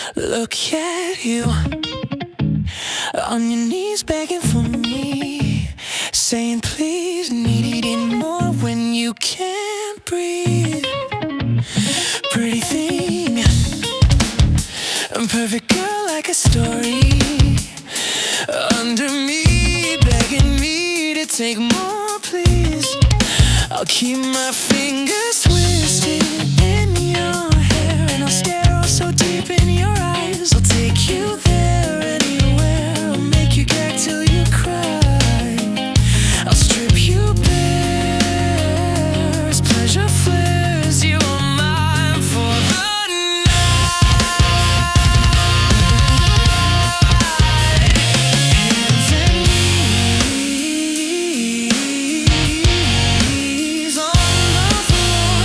Look at you, on your knees begging for me, saying please, need it more when you can't breathe. Pretty thing, a perfect girl like a story, under me, begging me to take more, please. I'll keep my fingers twisted in your hair, and I'll stare oh so deep in your eyes. I'll take you there, anywhere. I'll make you gag till you cry. I'll strip you bare as pleasure flares. You are mine for the night. Hands and knees on the floor.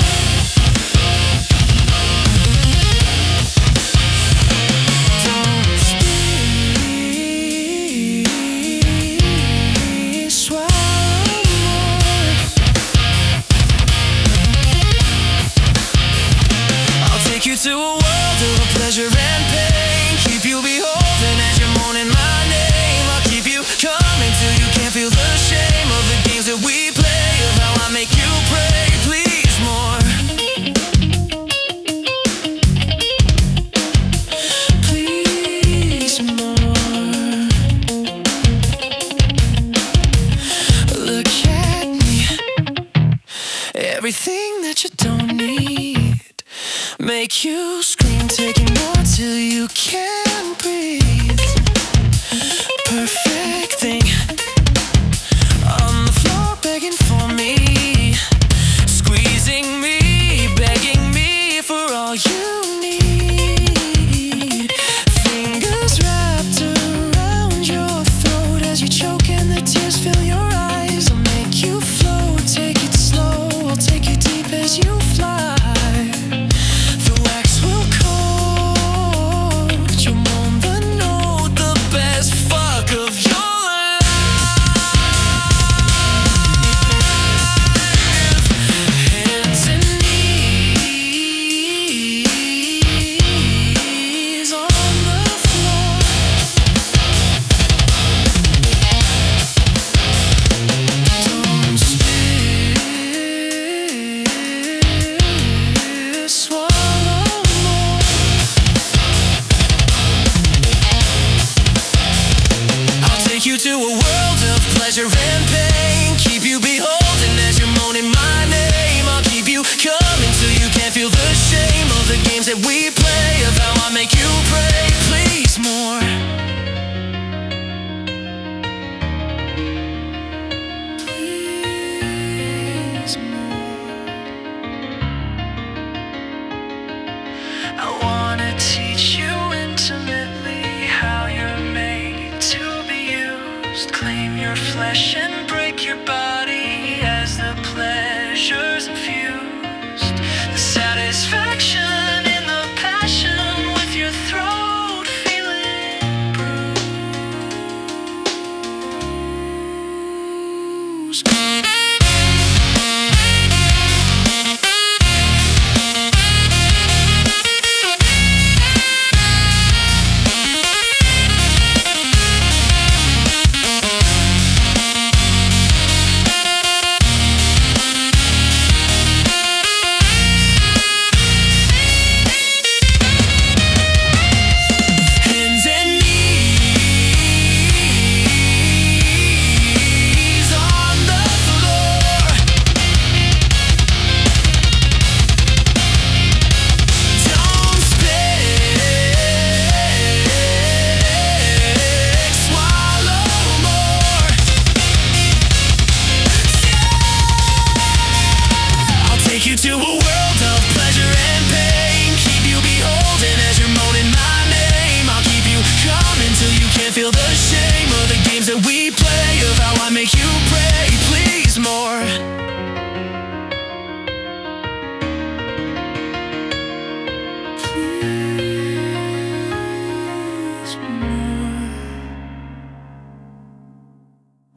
Don't speak, swallow more. I'll take you to a world of pleasure and pain, keep you beholden as you're mourning my name. I'll keep you coming till you can't feel the shame of the games that we play, of how I make you pray, please more. Please more. Look at me, everything that you don't need, make you scream, taking more till you can't breathe. Perfect thing, on the floor begging for me, squeezing me, begging me for all you need. Fingers wrapped around your throat as you choke and the tears fill your eyes. I'll make you float, take it slow, I'll take you deep as you fly. The wax will coat, you'll moan the note, the best fuck of your life. Hands and knees on the floor. Don't spit, swallow more. I'll take you to a world of pleasure and pain, keep you beholden as you're moaning my name. I'll keep you coming till you can't feel the shame of the games that we play, of how I make you pray, please more. Please more. I wanna teach you intimately how you're made to be used. Claim your flesh and break your body as the pleasure's infused. The satisfaction in the passion with your throat feeling bruised. Hands and knees on the floor. Don't speak, swallow more. I'll take you to a